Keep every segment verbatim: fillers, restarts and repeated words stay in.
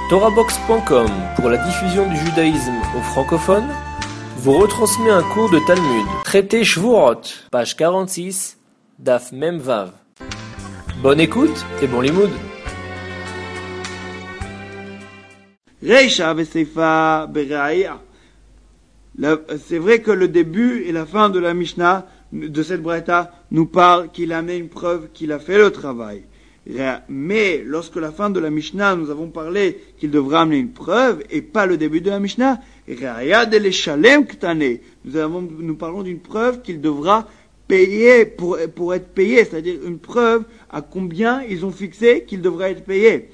Torahbox point com, pour la diffusion du judaïsme aux francophones, vous retransmet un cours de Talmud, traité Shvuot, page quarante-six, Daf Mem Vav. Bonne écoute et bon limoud. Reisha v'seifa beraya. C'est vrai que le début et la fin de la Mishnah, de cette braïta, nous parle qu'il a amené une preuve qu'il a fait le travail. Mais lorsque la fin de la Mishnah, nous avons parlé qu'il devra amener une preuve et pas le début de la Mishnah, nous avons, nous parlons d'une preuve qu'il devra payer pour, pour être payé, c'est-à-dire une preuve à combien ils ont fixé qu'il devra être payé.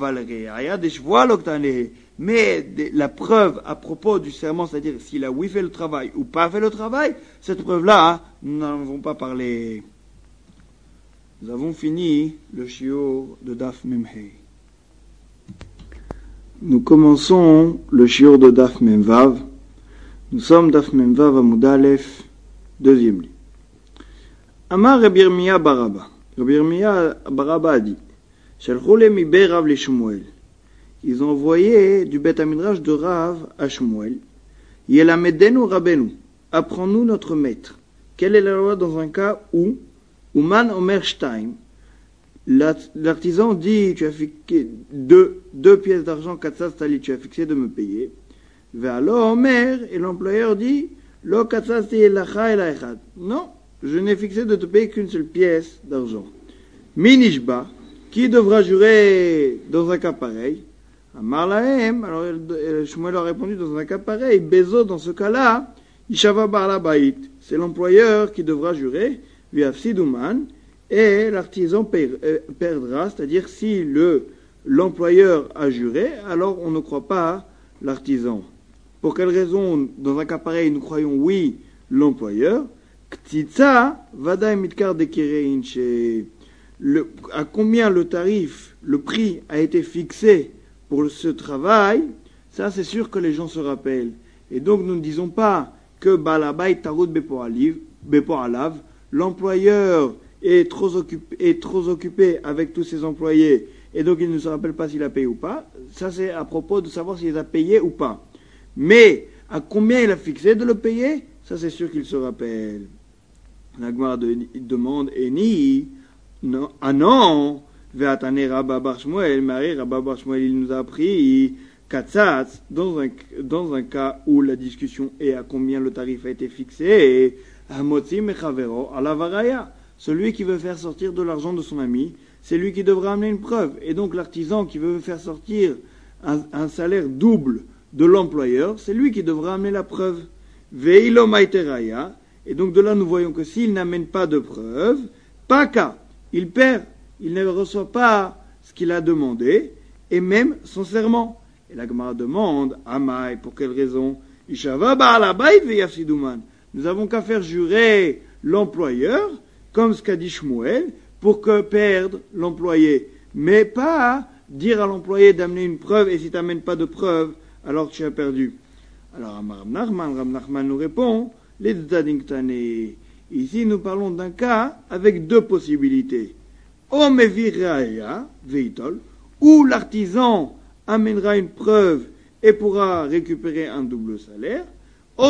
Mais la preuve à propos du serment, c'est-à-dire s'il a oui fait le travail ou pas fait le travail, cette preuve-là, nous n'en avons pas parlé. Nous avons fini le shiur de Daf Mem Hei. Nous commençons le shiur de Daf Mem Vav. Nous sommes Daf Mem Vav Amud Aleph, deuxième lit. Amar Rabbi Yirmiyah bar Abba. Rabbi Yirmiyah bar Abba a dit, Shalchou le mi bei Rav le Shmuel. Ils ont envoyé du Beth Midrash de Rav à Shmuel. Yelamedenu Rabenu. Apprends-nous notre maître. Quelle est la loi dans un cas où Uman Omer Shtaim, l'artisan dit, tu as fixé deux, deux pièces d'argent, katsas tali, tu as fixé de me payer. Ve'alo Omer, et l'employeur dit, lo katsas ti lacha ela echad. Non, je n'ai fixé de te payer qu'une seule pièce d'argent. Minishba, qui devra jurer dans un cas pareil? Amar lahem, alors Shmuel a répondu dans un cas pareil, Bezo, dans ce cas-là, Ishava bar la baït, c'est l'employeur qui devra jurer. Et l'artisan perdra, c'est-à-dire si le, l'employeur a juré, alors on ne croit pas l'artisan. Pour quelle raison, dans un cas pareil, nous croyons oui l'employeur? Ktitsa vadaï mitkar dekirein, à combien le tarif, le prix a été fixé pour ce travail, ça c'est sûr que les gens se rappellent. Et donc nous ne disons pas que balabay tarud bepo alav, l'employeur est trop, occupé, est trop occupé avec tous ses employés et donc il ne se rappelle pas s'il a payé ou pas. Ça c'est à propos de savoir s'il a payé ou pas. Mais à combien il a fixé de le payer, ça c'est sûr qu'il se rappelle. La Gemara de, demande Eni, non, ah non, Ve'atane Rabba bar Shmuel, Marie Rabba bar Shmuel, il nous a appris Katsatz, dans un, dans un cas où la discussion est à combien le tarif a été fixé, celui qui veut faire sortir de l'argent de son ami, c'est lui qui devra amener une preuve. Et donc l'artisan qui veut faire sortir un, un salaire double de l'employeur, c'est lui qui devra amener la preuve. Veilo maiteraya. Et donc de là nous voyons que s'il n'amène pas de preuve, pas qu'à, il perd, il ne reçoit pas ce qu'il a demandé, et même son serment. Et la Gemara demande, Amai, pour quelle raison? Ishava ba'ala bayt ve'yafsiduman. Nous avons qu'à faire jurer l'employeur, comme ce qu'a dit Shmuel, pour que perde l'employé. Mais pas dire à l'employé d'amener une preuve, et si tu n'amènes pas de preuve, alors tu as perdu. Alors, Amar Nachman, Ram Nachman nous répond, les Tzadinktane. Ici, nous parlons d'un cas avec deux possibilités. O meviraya, veitol, où l'artisan amènera une preuve et pourra récupérer un double salaire, ou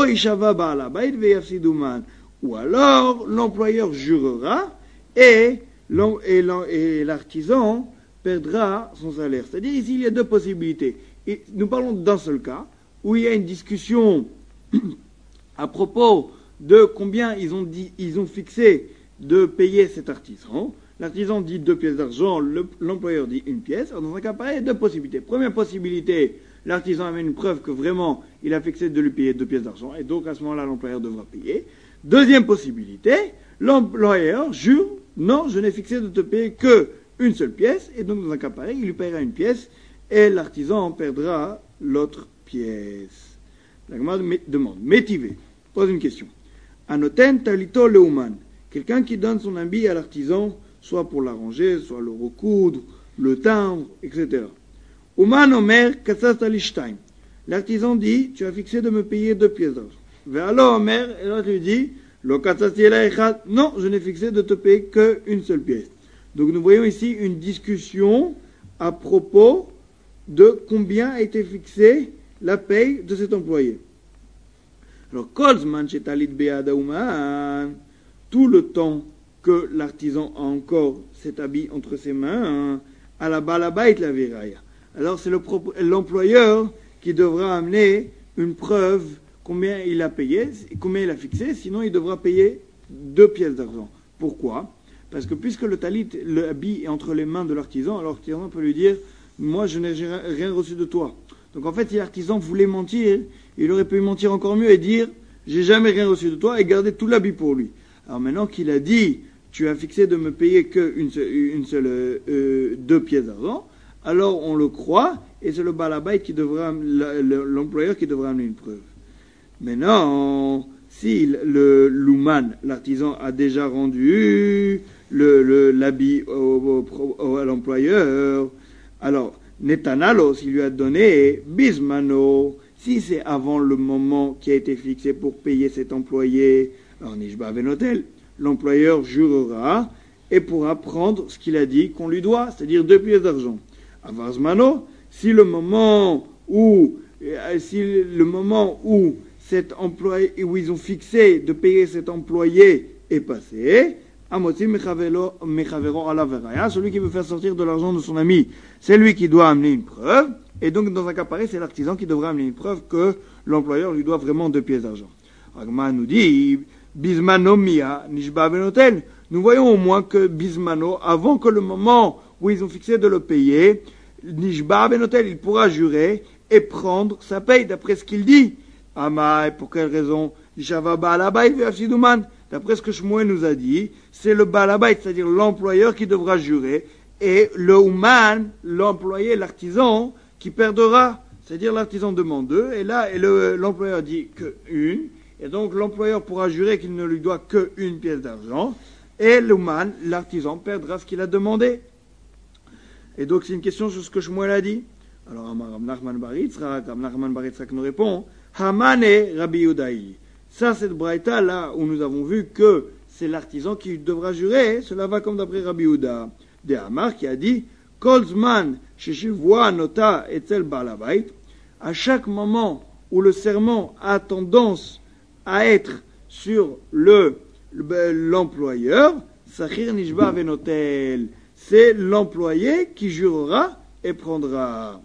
alors l'employeur jurera et, et l'artisan perdra son salaire. C'est-à-dire ici il y a deux possibilités. Et nous parlons d'un seul cas où il y a une discussion à propos de combien ils ont, dit, ils ont fixé de payer cet artisan. L'artisan dit deux pièces d'argent, le, l'employeur dit une pièce. Alors dans un cas pareil, il y a deux possibilités. Première possibilité, l'artisan amène une preuve que vraiment il a fixé de lui payer deux pièces d'argent, et donc à ce moment-là l'employeur devra payer. Deuxième possibilité, l'employeur jure, non, je n'ai fixé de te payer que une seule pièce, et donc dans un cas pareil, il lui paiera une pièce, et l'artisan perdra l'autre pièce. La Gemara demande, métivé, pose une question. Anoten talito leuman, quelqu'un qui donne son habit à l'artisan, soit pour l'arranger, soit le recoudre, le teindre, et cetera. Uman omer katsas talishtaim. L'artisan dit, tu as fixé de me payer deux pièces d'argent. Ve'alo omer, et l'autre lui dit, lo katsas tiela echad. Non, je n'ai fixé de te payer qu'une seule pièce. Donc nous voyons ici une discussion à propos de combien a été fixée la paye de cet employé. Alors, Kolzman Shetalit Be'adauman, tout le temps que l'artisan a encore cet habit entre ses mains, à la balabait la viraya. Alors, c'est le propre, l'employeur qui devra amener une preuve combien il a payé, combien il a fixé, sinon il devra payer deux pièces d'argent. Pourquoi ? Parce que puisque le talit, le habit est entre les mains de l'artisan, alors l'artisan peut lui dire « Moi, je n'ai rien reçu de toi ». Donc en fait, si l'artisan voulait mentir, il aurait pu mentir encore mieux et dire « J'ai jamais rien reçu de toi » et garder tout l'habit pour lui. Alors maintenant qu'il a dit « Tu as fixé de me payer qu'une seule, une seule euh, deux pièces d'argent », alors on le croit et c'est le balabait qui devra, l'employeur qui devra amener une preuve. Maintenant, si le louman, l'artisan, a déjà rendu le, le, l'habit au, au, au, à l'employeur, alors, Netanalos, il lui a donné Bismano, si c'est avant le moment qui a été fixé pour payer cet employé, alors Nishba Venotel, l'employeur jurera et pourra prendre ce qu'il a dit qu'on lui doit, c'est-à-dire deux pièces d'argent. Avarzmano, si le moment où, si le moment où cet employé, où ils ont fixé de payer cet employé est passé, Amotzi Mechavero Alaveraya, celui qui veut faire sortir de l'argent de son ami, c'est lui qui doit amener une preuve, et donc dans un cas pareil, c'est l'artisan qui devra amener une preuve que l'employeur lui doit vraiment deux pièces d'argent. Ragma nous dit, Bismano Mia, Nishba Benotel, nous voyons au moins que Bismano, avant que le moment où ils ont fixé de le payer, Nishba Benotel, il pourra jurer et prendre sa paye d'après ce qu'il dit. Amai, pour quelle raison? Ishava Baalabait Ve'afsiduman. D'après ce que Shmuel nous a dit, c'est le Baalabait, c'est-à-dire l'employeur qui devra jurer, et le Ouman, l'employé, l'artisan, qui perdra. C'est-à-dire l'artisan demande deux, et là, et le, l'employeur dit que une, et donc l'employeur pourra jurer qu'il ne lui doit que une pièce d'argent, et l'Ouman, l'artisan, perdra ce qu'il a demandé. Et donc c'est une question sur ce que Shmuel a dit. Alors, Amar Nachman Bar Yitzchak, Nachman Bar Yitzchak nous répond, Hamane Rabbi Yudaï. Ça, cette braïta là où nous avons vu que c'est l'artisan qui devra jurer, cela va comme d'après Rabbi Yehuda de Hamar qui a dit Kolzman sheshivua nota etzel balabait. À chaque moment où le serment a tendance à être sur le, le l'employeur, Sachir nishba venotel, c'est l'employé qui jurera et prendra.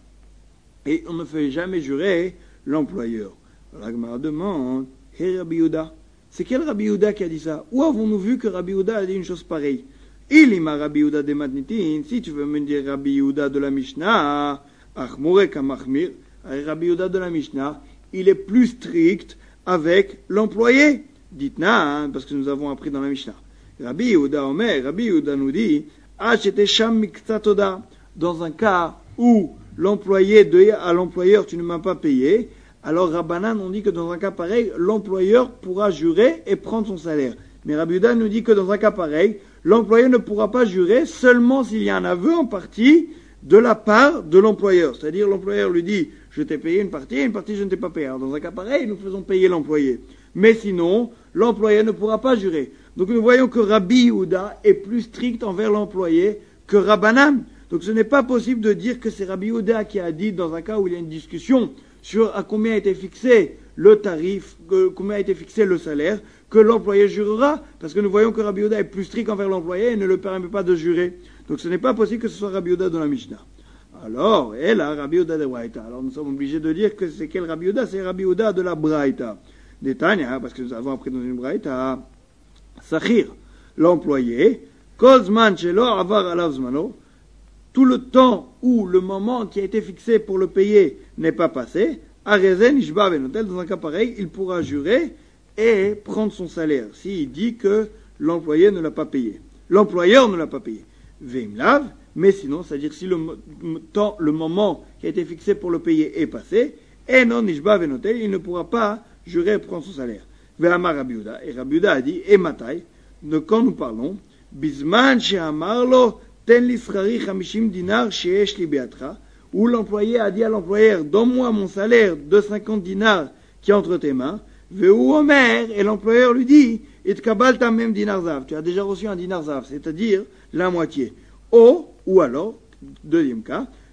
Et on ne fait jamais jurer l'employeur. La Gemara demande, hey Rabbi Yehuda, c'est quel Rabbi Yehuda qui a dit ça? Où avons-nous vu que Rabbi Yehuda a dit une chose pareille? Il ima Rabbi Yehuda de Matnitin, si tu veux me dire Rabbi Yehuda de la Mishnah, Achmore kamachmir, Rabbi Yehuda de la Mishnah, il est plus strict avec l'employé. Dites-na, hein, parce que nous avons appris dans la Mishnah. Rabbi Yehuda Omer, Rabbi Yehuda nous dit, ah, j'étais sham miktatoda, dans un cas où l'employé de, à l'employeur, tu ne m'as pas payé, alors Rabbanan, on dit que dans un cas pareil, l'employeur pourra jurer et prendre son salaire. Mais Rabbi Yehuda nous dit que dans un cas pareil, l'employé ne pourra pas jurer seulement s'il y a un aveu en partie de la part de l'employeur. C'est-à-dire l'employeur lui dit, je t'ai payé une partie et une partie je ne t'ai pas payé. Alors dans un cas pareil, nous faisons payer l'employé. Mais sinon, l'employé ne pourra pas jurer. Donc nous voyons que Rabbi Yehuda est plus strict envers l'employé que Rabbanan. Donc ce n'est pas possible de dire que c'est Rabbi Yehuda qui a dit, dans un cas où il y a une discussion sur à combien a été fixé le tarif, que, combien a été fixé le salaire, que l'employé jurera, parce que nous voyons que Rabbi Yehuda est plus strict envers l'employé et ne le permet pas de jurer. Donc ce n'est pas possible que ce soit Rabbi Yehuda dans la Mishnah. Alors, et là, Rabbi Yehuda de Braïta. Alors nous sommes obligés de dire que c'est quel Rabbi Yehuda? C'est Rabbi Yehuda de la Braïta. Détagne, parce que nous avons appris dans une Braïta, Sachir, l'employé, Kozman shelo avar alav zmano, tout le temps où le moment qui a été fixé pour le payer n'est pas passé, Arezen Ishba Benotel, dans un cas pareil, il pourra jurer et prendre son salaire, s'il dit que l'employé ne l'a pas payé. L'employeur ne l'a pas payé. Veimlav, mais sinon, c'est-à-dire si le temps, le moment qui a été fixé pour le payer est passé, et non Ishba Benotel, il ne pourra pas jurer et prendre son salaire. Ve'amar Rabbi Yehuda, et Rabbi Yehuda a dit, et Matai, de quand nous parlons, Bisman she'amarlo, ten li srari chamishim dinar she'esh li beatra, où l'employé a dit à l'employeur, donne-moi mon salaire de cinquante dinars qui est entre tes mains, ve'u omer, et l'employeur lui dit, et tkabalta même dinar zav, tu as déjà reçu un dinar zav, c'est-à-dire la moitié. O, ou alors, deuxième cas,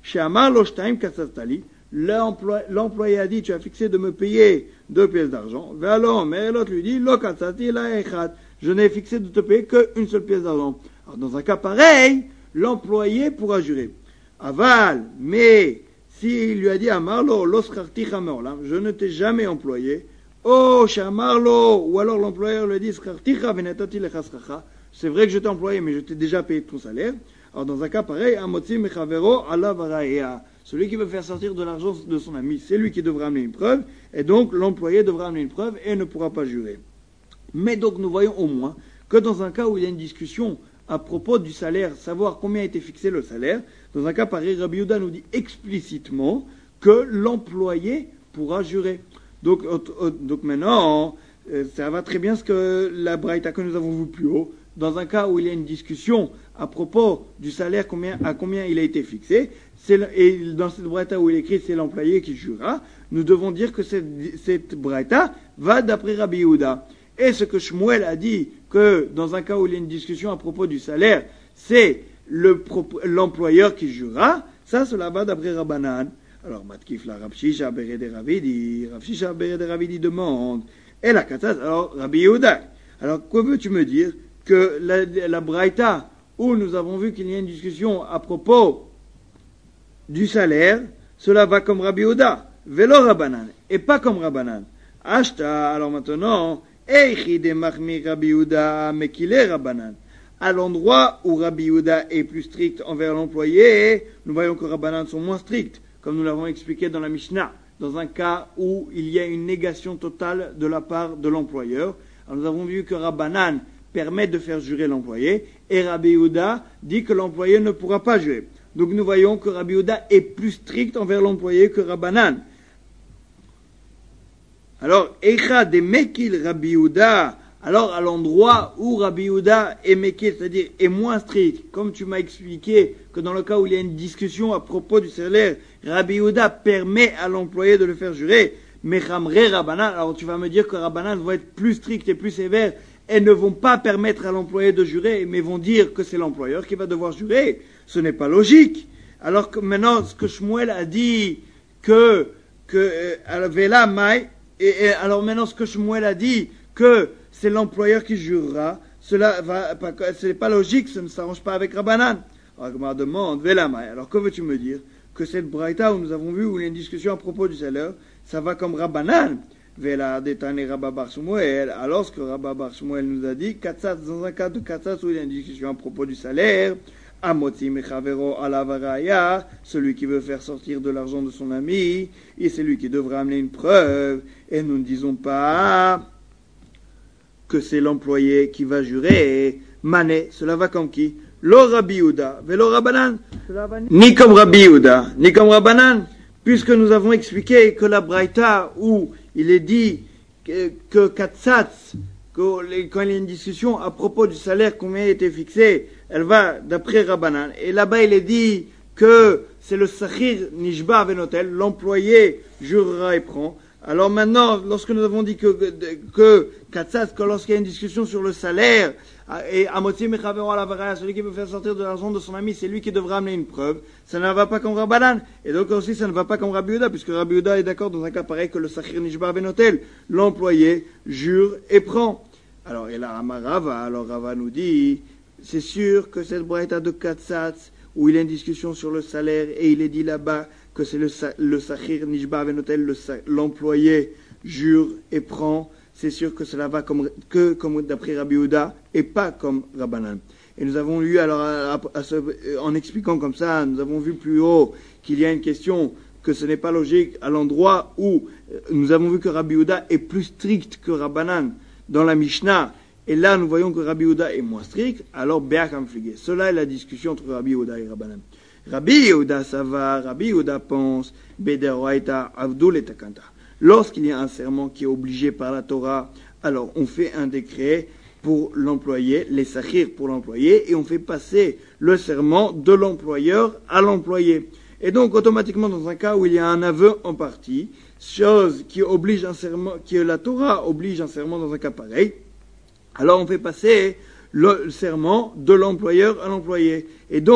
Chez Amar Loshtaim Katsatali, l'employé a dit, tu as fixé de me payer deux pièces d'argent. Alors, mais l'autre lui dit, Lo Katsati la Echat, je n'ai fixé de te payer qu'une seule pièce d'argent. Alors, dans un cas pareil, l'employé pourra jurer. Aval, mais s'il lui a dit à Marlo, l'oskarti chameolam, je ne t'ai jamais employé, oh, chez Marlo, ou alors l'employeur lui dit, skarticha venetati lechasracha, c'est vrai que je t'ai employé, mais je t'ai déjà payé ton salaire. Alors, dans un cas pareil, amotzi mechavero ala varaya, celui qui veut faire sortir de l'argent de son ami, c'est lui qui devra amener une preuve, et donc l'employé devra amener une preuve et ne pourra pas jurer. Mais donc, nous voyons au moins que dans un cas où il y a une discussion à propos du salaire, savoir combien a été fixé le salaire, dans un cas pareil, Rabbi Yehuda nous dit explicitement que l'employé pourra jurer. Donc, donc maintenant, ça va très bien ce que la braïta que nous avons vue plus haut. Dans un cas où il y a une discussion à propos du salaire, combien, à combien il a été fixé, c'est, et dans cette braïta où il est écrit c'est l'employé qui jurera, nous devons dire que cette, cette braïta va d'après Rabbi Yehuda. Et ce que Shmuel a dit, que dans un cas où il y a une discussion à propos du salaire, c'est le, l'employeur qui jurera, ça cela va d'après Rabbanan. Alors, Matkif la Rav Shisha Bere de Ravidi, Rav Shisha Bere de Ravidi demande, et la Katsas, alors Rabbi Yehuda. Alors, quoi veux-tu me dire que la, la Braïta, où nous avons vu qu'il y a une discussion à propos du salaire, cela va comme Rabbi Yehuda, Velo Rabbanan, et pas comme Rabbanan. Ashta, alors maintenant, Eichi de Mahmi Rabbi Yehuda, mais qu'il est Rabbanan. À l'endroit où Rabbi Yehuda est plus strict envers l'employé, nous voyons que Rabbanan sont moins stricts, comme nous l'avons expliqué dans la Mishnah, dans un cas où il y a une négation totale de la part de l'employeur. Alors nous avons vu que Rabbanan permet de faire jurer l'employé, et Rabbi Yehuda dit que l'employé ne pourra pas jurer. Donc nous voyons que Rabbi Yehuda est plus strict envers l'employé que Rabbanan. Alors, Eicha de Mekil Rabbi Yehuda, alors à l'endroit où Rabbi Yehuda est Mekil, c'est-à-dire est moins strict, comme tu m'as expliqué que dans le cas où il y a une discussion à propos du salaire, Rabbi Yehuda permet à l'employé de le faire jurer, Mechamre Rabbanan, alors tu vas me dire que Rabbanan vont être plus stricts et plus sévères et ne vont pas permettre à l'employé de jurer, mais vont dire que c'est l'employeur qui va devoir jurer. Ce n'est pas logique. Alors que maintenant, ce que Shmuel a dit, que, que, euh, Vela Mai, et, et alors maintenant ce que Shmuel a dit, que c'est l'employeur qui jurera, cela va, pas, ce n'est pas logique, ça ne s'arrange pas avec Rabbanan. Alors, je me demande, Vela Mai, alors que veux-tu me dire? Que cette braïta où nous avons vu, où il y a une discussion à propos du salaire, ça va comme Rabbanan. Vela Detane Rabba Bar Shmuel, alors que Rabba Bar Shmuel nous a dit, Katsas, dans un cas de Katsas où il y a une discussion à propos du salaire, Amotzi Mechavero Alavaraya, celui qui veut faire sortir de l'argent de son ami, et c'est lui qui devra amener une preuve, et nous ne disons pas que c'est l'employé qui va jurer, Mané, cela va comme qui? Lo Rabbi Yehuda, velo Rabbanan, ni comme Rabbi Yehuda, ni comme Rabbanan, puisque nous avons expliqué que la Braïta où il est dit que, que Katsatz, quand il y a une discussion à propos du salaire, combien a été fixé, elle va d'après Rabbanan. Et là-bas, il est dit que c'est le Sachir Nishba Venotel, l'employé jurera et prend. Alors maintenant, lorsque nous avons dit que, que Katsatz, que lorsqu'il y a une discussion sur le salaire, et Amotzi Mechavero Alavaraya, celui qui veut faire sortir de l'argent de son ami, c'est lui qui devra amener une preuve. Ça ne va pas comme Rabbanan. Et donc aussi, ça ne va pas comme Rabbi Yehuda, puisque Rabbi Yehuda est d'accord dans un cas pareil que le Sachir Nishba Venotel, l'employé jure et prend. Alors, et là, Rava, alors Rava nous dit, c'est sûr que cette braïta de Katsatz, où il y a une discussion sur le salaire, et il est dit là-bas que c'est le, le Sachir Nishba Venotel, le, l'employé jure et prend, c'est sûr que cela va comme, que comme d'après Rabbi Yehuda, et pas comme Rabbanan. Et nous avons lu, alors, à, à, à ce, en expliquant comme ça, nous avons vu plus haut qu'il y a une question, que ce n'est pas logique, à l'endroit où nous avons vu que Rabbi Yehuda est plus strict que Rabbanan, dans la Mishnah, et là nous voyons que Rabbi Yehuda est moins strict, alors Be'acham Fligé. Cela est la discussion entre Rabbi Yehuda et Rabbanan. Rabbi Yehuda, ça va, Rabbi Yehuda pense, Bederoaita Avdul et Takanta. Lorsqu'il y a un serment qui est obligé par la Torah, alors on fait un décret pour l'employé, les sakhir pour l'employé, et on fait passer le serment de l'employeur à l'employé. Et donc automatiquement dans un cas où il y a un aveu en partie, chose qui oblige un serment, qui la Torah oblige un serment dans un cas pareil, alors on fait passer le serment de l'employeur à l'employé. Et donc,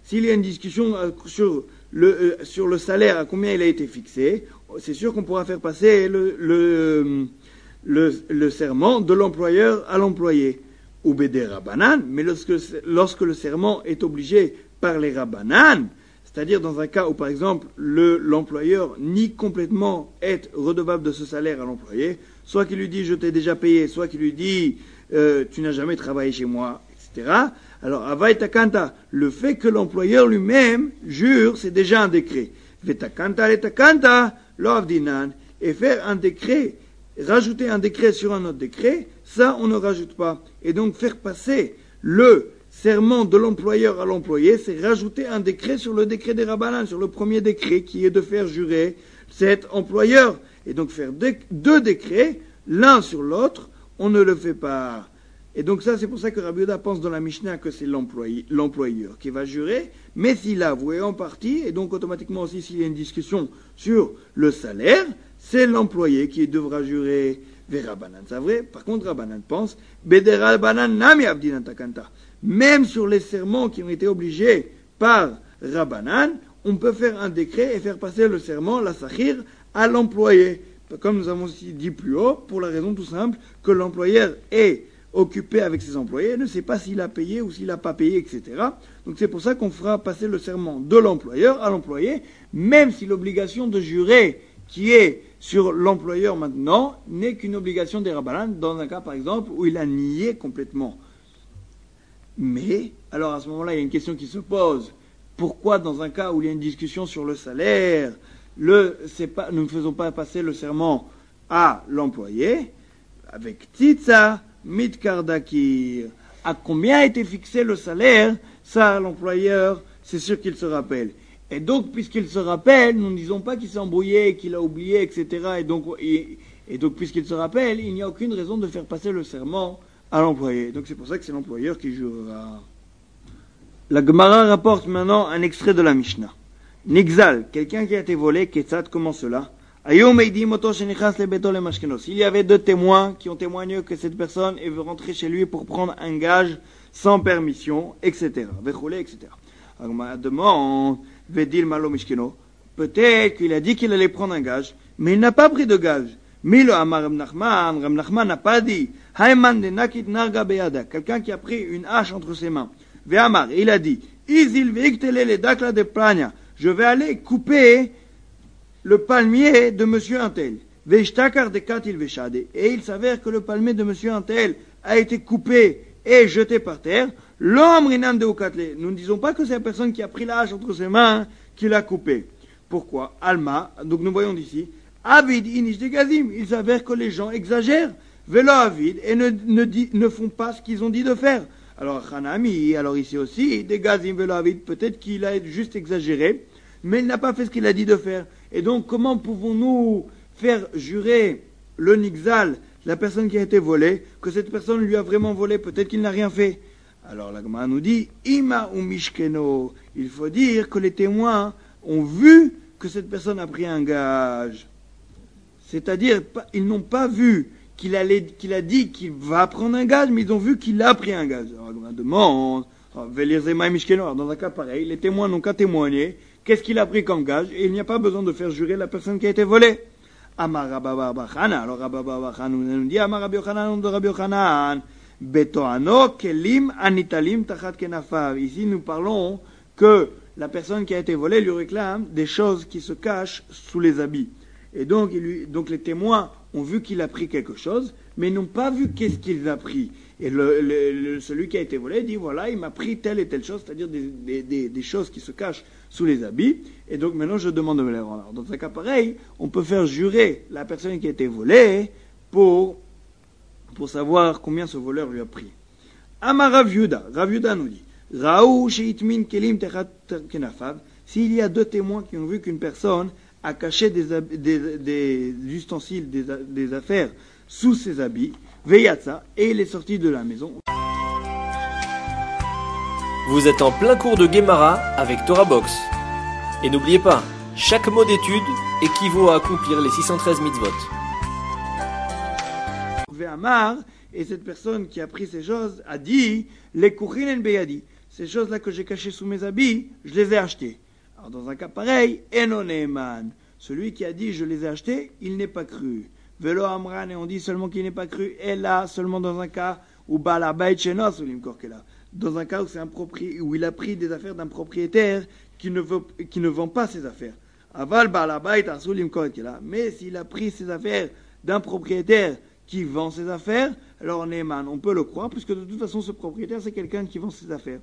s'il y a une discussion sur le, euh, sur le salaire, à combien il a été fixé, c'est sûr qu'on pourra faire passer le, le, le, le serment de l'employeur à l'employé. Ou bédé rabanan, mais lorsque, lorsque le serment est obligé par les rabanan, c'est-à-dire dans un cas où, par exemple, le, l'employeur nie complètement être redevable de ce salaire à l'employé, soit qu'il lui dit « je t'ai déjà payé », soit qu'il lui dit euh, « tu n'as jamais travaillé chez moi », et cetera. Alors, avay takanta, le fait que l'employeur lui-même jure, c'est déjà un décret. Vetakanta le takanta, lo avdinan, et faire un décret, rajouter un décret sur un autre décret, ça, on ne rajoute pas. Et donc, faire passer le serment de l'employeur à l'employé, c'est rajouter un décret sur le décret des Rabbanan, sur le premier décret, qui est de faire jurer cet employeur. Et donc, faire deux, deux décrets, l'un sur l'autre, on ne le fait pas. Et donc ça, c'est pour ça que Rabbi Yehuda pense dans la Mishnah que c'est l'employé, l'employeur qui va jurer, mais s'il a avoué en partie, et donc automatiquement aussi s'il y a une discussion sur le salaire, c'est l'employé qui devra jurer vers Rabbanan. C'est vrai. Par contre, Rabbanan pense, Beder Rabbanan nami abdinan takanta. Même sur les serments qui ont été obligés par Rabbanan, on peut faire un décret et faire passer le serment, la sahir, à l'employé. Comme nous avons aussi dit plus haut, pour la raison tout simple que l'employeur est occupé avec ses employés, ne sait pas s'il a payé ou s'il n'a pas payé, et cetera. Donc c'est pour ça qu'on fera passer le serment de l'employeur à l'employé, même si l'obligation de jurer qui est sur l'employeur maintenant n'est qu'une obligation des Rabbanan, dans un cas par exemple où il a nié complètement. Mais, alors à ce moment-là, il y a une question qui se pose. Pourquoi dans un cas où il y a une discussion sur le salaire, le, c'est pas, nous ne faisons pas passer le serment à l'employé avec Tzitza, Mitkardakir. À combien a été fixé le salaire, ça, l'employeur, c'est sûr qu'il se rappelle. Et donc, puisqu'il se rappelle, nous ne disons pas qu'il s'est embrouillé, qu'il a oublié, et cetera. Et donc, et, et donc puisqu'il se rappelle, il n'y a aucune raison de faire passer le serment à l'employé. Donc c'est pour ça que c'est l'employeur qui jurera. La Gemara rapporte maintenant un extrait de la Mishnah. Nixal, quelqu'un qui a été volé, Ketzat, comment cela? S'il y avait deux témoins qui ont témoigné que cette personne est rentrée chez lui pour prendre un gage sans permission, et cetera. et cetera. Demande, peut-être qu'il a dit qu'il allait prendre un gage, mais il n'a pas pris de gage. Mais le Amar Rab Nachman, Rab Nachman n'a pas dit, quelqu'un qui a pris une hache entre ses mains. Ve'amar, il a dit, je vais aller couper le palmier de monsieur Untel. Et il s'avère que le palmier de monsieur Untel a été coupé et jeté par terre. L'homme rinan de Ukatle. Nous ne disons pas que c'est la personne qui a pris la hache entre ses mains qui l'a coupé. Pourquoi? Alma, donc nous voyons d'ici, Avid inish de gazim. Il s'avère que les gens exagèrent. Vélo avid et ne, ne, dit, ne font pas ce qu'ils ont dit de faire. Alors, Hanami, alors ici aussi, des gazim vélo avid, peut-être qu'il a juste exagéré, mais il n'a pas fait ce qu'il a dit de faire. Et donc, comment pouvons-nous faire jurer le Nixal, la personne qui a été volée, que cette personne lui a vraiment volé? Peut-être qu'il n'a rien fait. Alors, la Gemara nous dit, Ima ou Mishkeno. Il faut dire que les témoins ont vu que cette personne a pris un gage. C'est-à-dire, ils n'ont pas vu qu'il, allait, qu'il a dit qu'il va prendre un gage, mais ils ont vu qu'il a pris un gage. Alors, la Gemara demande, alors, dans un cas pareil, les témoins n'ont qu'à témoigner. Qu'est-ce qu'il a pris comme gage? Et il n'y a pas besoin de faire jurer la personne qui a été volée. Amar Rabba Bar Bachana. Alors Rabba Bar Bachana nous dit, Amar Rabbi Yochanan de Rabbi Yochanan. Betoano kelim anitalim tachat kenafav. Ici nous parlons que la personne qui a été volée lui réclame des choses qui se cachent sous les habits. Et donc, il lui, donc les témoins ont vu qu'il a pris quelque chose, mais n'ont pas vu qu'est-ce qu'il a pris. Et le, le, le, celui qui a été volé dit, voilà, il m'a pris telle et telle chose, c'est-à-dire des, des, des, des choses qui se cachent sous les habits, et donc maintenant je demande de me les rendre. Dans un cas pareil, on peut faire jurer la personne qui a été volée pour, pour savoir combien ce voleur lui a pris. Amar Rav Yehuda, Rav Yehuda nous dit, Raou sheitmin kelim techat kenafav, s'il y a deux témoins qui ont vu qu'une personne a caché des, des, des ustensiles, des, des affaires sous ses habits, Veyatsa, et il est sorti de la maison. Vous êtes en plein cours de Gemara avec Torah Box. Et n'oubliez pas, chaque mot d'étude équivaut à accomplir les six cent treize mitzvot. Ve'amar, et cette personne qui a pris ces choses a dit, les kuchinen beyadi. ces choses-là que j'ai cachées sous mes habits, je les ai achetées. Alors dans un cas pareil, Eno Neeman, celui qui a dit je les ai achetés, il n'est pas cru. Velo Amran, et on dit seulement qu'il n'est pas cru, et là, seulement dans un cas où Balabait Shenos ou Limkorkela, dans un cas où, c'est un propri... où il a pris des affaires d'un propriétaire qui ne, veut... qui ne vend pas ses affaires. Aval Balabait Arsul Limkorkela, mais s'il a pris ses affaires d'un propriétaire qui vend ses affaires, alors Neeman, on peut le croire, puisque de toute façon, ce propriétaire, c'est quelqu'un qui vend ses affaires.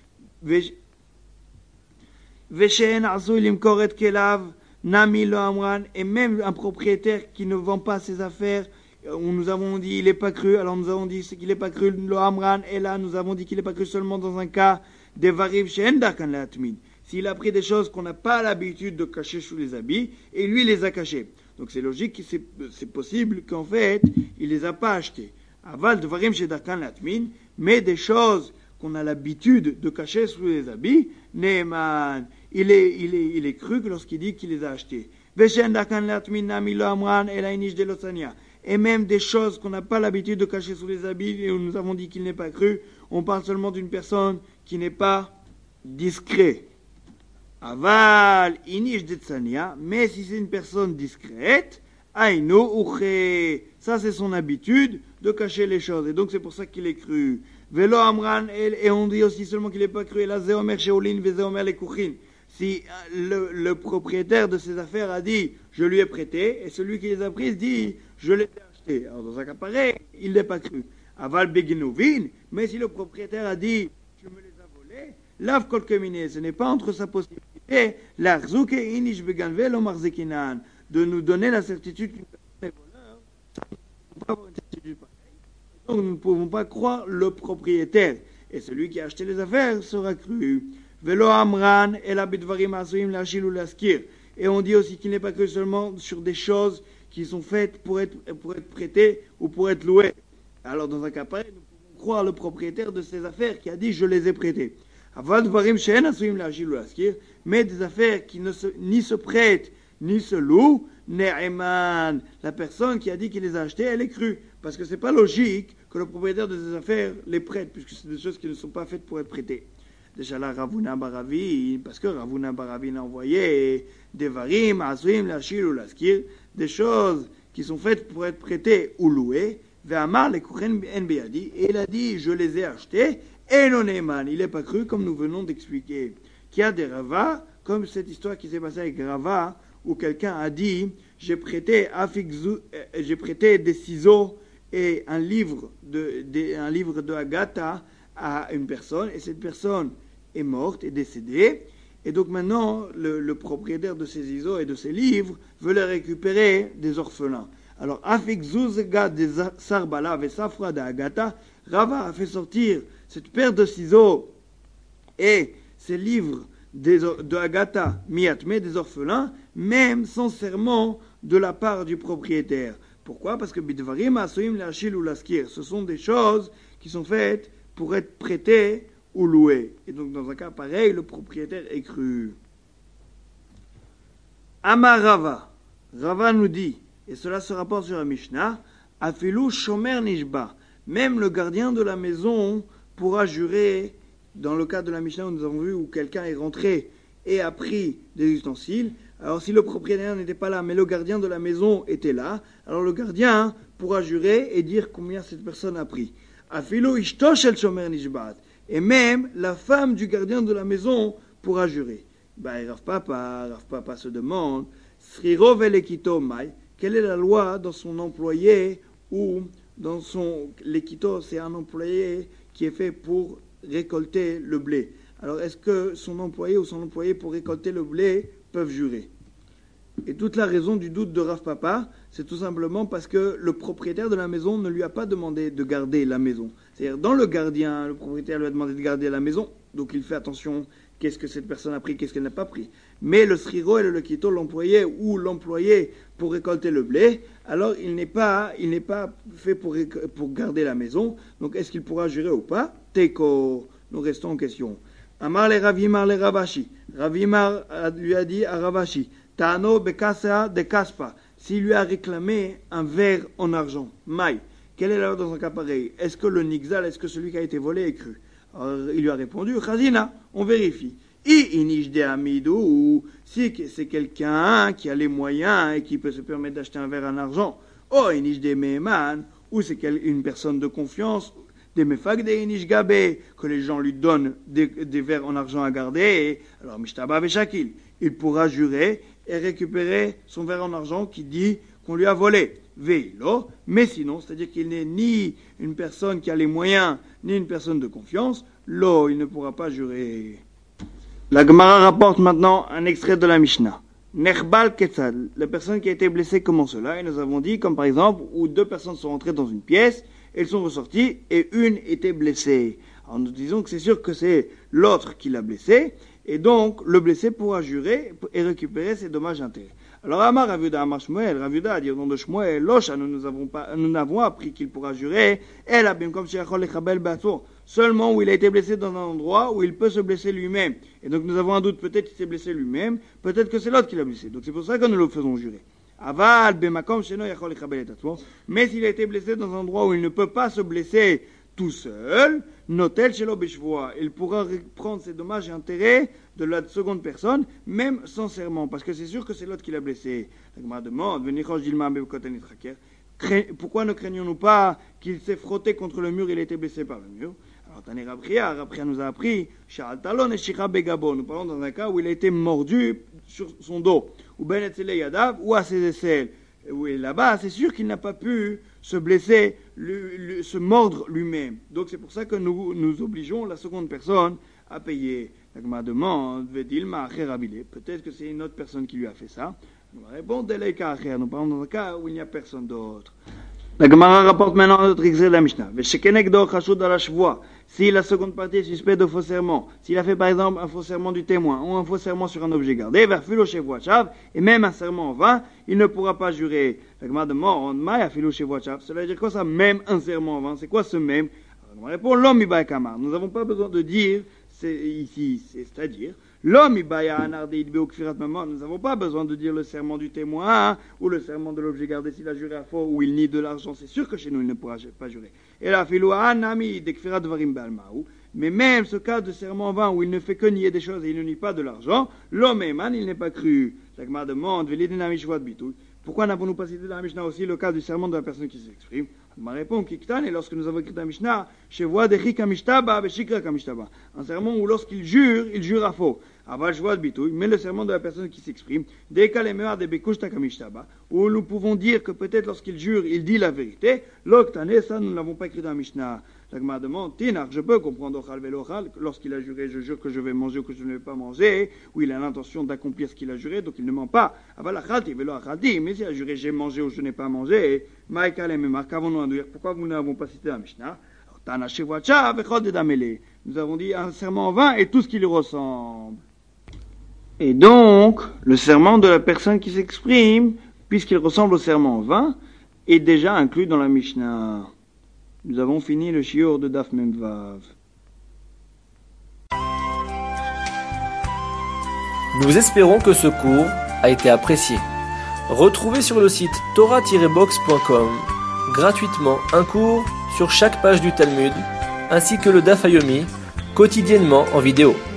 Veshen Arsul Limkoret Kelav, Nami lo Amran, et même un propriétaire qui ne vend pas ses affaires, où nous avons dit il n'est pas cru, alors nous avons dit c'est qu'il n'est pas cru lo Amran, et là nous avons dit qu'il n'est pas cru seulement dans un cas des variv she'en darkan la'atmin. S'il a pris des choses qu'on n'a pas l'habitude de cacher sous les habits, et lui les a cachées. Donc c'est logique, c'est, c'est possible qu'en fait, il les a pas achetées. Aval de varim she'en darkan la'atmin, mais des choses qu'on a l'habitude de cacher sous les habits, Neeman, il est, il est, il est cru que lorsqu'il dit qu'il les a achetés. Et même des choses qu'on n'a pas l'habitude de cacher sous les habits, et où nous avons dit qu'il n'est pas cru, on parle seulement d'une personne qui n'est pas discret. Aval, inish de tsania, mais si c'est une personne discrète, aïno uche, ça c'est son habitude de cacher les choses, et donc c'est pour ça qu'il est cru. Velo amran, et on dit aussi seulement qu'il n'est pas cru, et là, zeomer sheolin, vezeomer les kuchin. Si le, le propriétaire de ces affaires a dit je lui ai prêté, et celui qui les a prises dit je les ai achetées. Alors dans un cas pareil, il n'est pas cru. Aval beginovin, mais si le propriétaire a dit je me les ai volés, lav kol kemine, ce n'est pas entre sa possibilité, l'arzouk et inish beganve lo marzekinan, de nous donner la certitude qu'une personne est voleur. On peut avoir une certitude pareille. Donc nous ne pouvons pas croire le propriétaire. Et celui qui a acheté les affaires sera cru. Velo amran et la bidvarim asuim lachil ou laskir. Et on dit aussi qu'il n'est pas que seulement sur des choses qui sont faites pour être, pour être prêtées ou pour être louées. Alors dans un cas pareil, nous pouvons croire le propriétaire de ces affaires qui a dit je les ai prêtées. Aval dvarim she'en asuim lachil ou laskir, mais des affaires qui ne se, ni se prêtent ni se louent, ne'eman, la personne qui a dit qu'il les a achetées, elle est crue. Parce que c'est pas logique que le propriétaire de ces affaires les prête, puisque c'est des choses qui ne sont pas faites pour être prêtées. Déjà là, Ravuna Baravi, parce que Ravuna Baravi a envoyé des varim, asuim, lachil ou laskir, des choses qui sont faites pour être prêtées ou louées, ve'amar le kuchen en be'adi, et il a dit, je les ai achetées, et non eman, il n'est pas cru, comme nous venons d'expliquer. Qu'il y a des Rava, comme cette histoire qui s'est passée avec Rava, où quelqu'un a dit, j'ai prêté, afixu, j'ai prêté des ciseaux et un livre de, de, un livre de Agatha à une personne, et cette personne est morte, est décédée, et donc maintenant, le, le propriétaire de ces ciseaux et de ces livres veut les récupérer des orphelins. Alors, Afik Zuzga de Sarbala et Safra de Agatha, Rava a fait sortir cette paire de ciseaux et ces livres des, de Agatha, Miatme, des orphelins, même sans serment de la part du propriétaire. Pourquoi? Parce que Bidvarim Asuim Lachil ou Laskir, ce sont des choses qui sont faites pour être prêtées ou loué. Et donc, dans un cas pareil, le propriétaire est cru. Amar Rava. Rava nous dit, et cela se rapporte sur la Mishnah, Afilu Shomer Nishba. Même le gardien de la maison pourra jurer, dans le cas de la Mishnah où nous avons vu où quelqu'un est rentré et a pris des ustensiles. Alors, si le propriétaire n'était pas là, mais le gardien de la maison était là, alors le gardien pourra jurer et dire combien cette personne a pris. Afilu Ishto Shel Shomer Nishbat. Et même la femme du gardien de la maison pourra jurer. Bah, Rav Papa, Rav Papa se demande, Sriro velekito mai, quelle est la loi dans son employé ou dans son lekito, c'est un employé qui est fait pour récolter le blé. Alors est-ce que son employé ou son employé pour récolter le blé peuvent jurer? Et toute la raison du doute de Rav Papa, c'est tout simplement parce que le propriétaire de la maison ne lui a pas demandé de garder la maison. C'est-à-dire, dans le gardien, le propriétaire lui a demandé de garder la maison, donc il fait attention, qu'est-ce que cette personne a pris, qu'est-ce qu'elle n'a pas pris. Mais le sriro et le lekito, l'employé ou l'employé pour récolter le blé, alors il n'est pas, il n'est pas fait pour, pour garder la maison, donc est-ce qu'il pourra jurer ou pas? Teko, nous restons en question. Amar le Ravimar le Ravashi. Ravimar lui a dit à Ravashi, Tano bekasa de kaspa, s'il lui a réclamé un verre en argent. Maï, quelle est la loi dans un cas pareil? Est-ce que le nixal, est-ce que celui qui a été volé est cru? Alors, il lui a répondu, Chazina, on vérifie. I inish de amidou, ou si c'est quelqu'un qui a les moyens et qui peut se permettre d'acheter un verre en argent, oh inish de meman, ou c'est une personne de confiance, des mefag de inish gabé, que les gens lui donnent des, des verres en argent à garder, alors mishtaba veshakil, il pourra jurer et récupérer son verre en argent qui dit qu'on lui a volé. Veilo, mais sinon, c'est-à-dire qu'il n'est ni une personne qui a les moyens, ni une personne de confiance, lo, il ne pourra pas jurer. La Gemara rapporte maintenant un extrait de la Mishnah. Nechbal Ketzad, la personne qui a été blessée, comment cela? Et nous avons dit, comme par exemple, où deux personnes sont entrées dans une pièce, elles sont ressorties, et une était blessée. Alors nous disons que c'est sûr que c'est l'autre qui l'a blessée, et donc le blessé pourra jurer et récupérer ses dommages intérêts. Alors Amar Ravuda Amar Shmuel, Ravuda a dit au nom de Shmuel, Locha, nous n'avons pas, nous n'avons appris qu'il pourra jurer, elle a bien comme Shechol Lechabel Bato, seulement où il a été blessé dans un endroit où il peut se blesser lui-même. Et donc nous avons un doute, peut-être qu'il s'est blessé lui-même, peut-être que c'est l'autre qui l'a blessé. Donc c'est pour ça que nous le faisons jurer. Aval Bemakom Sheno Yachol Lechabel Etato, mais s'il a été blessé dans un endroit où il ne peut pas se blesser tout seul, Notel Shelo Beshvoa, il pourra prendre ses dommages et intérêts de la seconde personne, même sans serment, parce que c'est sûr que c'est l'autre qui l'a blessé. La Gemara demande, pourquoi ne craignons-nous pas qu'il s'est frotté contre le mur et il a été blessé par le mur? Alors, Taner Rabria, Rabria nous a appris, nous parlons dans un cas où il a été mordu sur son dos, ou Ben Etzele Yadav, ou à ses aisselles. Oui, là-bas, c'est sûr qu'il n'a pas pu se blesser, lui, lui, se mordre lui-même. Donc c'est pour ça que nous, nous obligeons la seconde personne à payer. La Gemara demande, peut-être que c'est une autre personne qui lui a fait ça. Nous répondons, nous parlons dans un cas où il n'y a personne d'autre. La Gemara rapporte maintenant un autre extrait de la Mishnah. Si la seconde partie est suspecte de faux serment, s'il a fait par exemple un faux serment du témoin ou un faux serment sur un objet gardé, et même un serment en vain, il ne pourra pas jurer. La Gemara demande, cela veut dire quoi ça, même un serment en vain? C'est quoi ce même? On répond, l'homme ibaï kamar. Nous n'avons pas besoin de dire, c'est ici, c'est-à-dire, l'homme ibaï anardé beokfirat maman. Nous n'avons pas besoin de dire le serment du témoin hein, ou le serment de l'objet gardé s'il a juré à faux ou il nie de l'argent. C'est sûr que chez nous il ne pourra pas jurer. Et là, filouanami dekfirat varim balmaou. Mais même ce cas de serment en vain où il ne fait que nier des choses et il ne nie pas de l'argent, l'homme éman, il n'est pas cru. La Gemara demande, velidinami shvat bitou. Pourquoi n'avons-nous pas cité dans la Mishnah aussi le cas du serment de la personne qui s'exprime? Ma réponse, Kiktan, et lorsque nous avons écrit dans la Mishnah, chez voix de Chikamishtaba, Beshikra Kamishtaba. Un serment où lorsqu'il jure, il jure à faux. Aval Shvoat Bitouy, mais le serment de la personne qui s'exprime, Dekalemear de Bekushta Kamishtaba, où nous pouvons dire que peut-être lorsqu'il jure, il dit la vérité. L'Oktane, ça nous ne l'avons pas écrit dans la Mishnah. La Gemara demande, Tinar, je peux comprendre Ochal Velochal, lorsqu'il a juré, je jure que je vais manger ou que je ne vais pas manger, où il a l'intention d'accomplir ce qu'il a juré, donc il ne ment pas. Aval Achalti, Velo Achalti, mais s'il a juré, j'ai mangé ou je n'ai pas mangé, Maïkal et Memar, qu'avons-nous à dire? Pourquoi vous n'avons pas cité la Mishnah? Nous avons dit un serment en vain et tout ce qui lui ressemble. Et donc, le serment de la personne qui s'exprime, puisqu'il ressemble au serment en vain, est déjà inclus dans la Mishnah. Nous avons fini le shiur de Daf Mem Vav. Nous espérons que ce cours a été apprécié. Retrouvez sur le site torah tiret box point com gratuitement un cours sur chaque page du Talmud, ainsi que le Daf Yomi, quotidiennement en vidéo.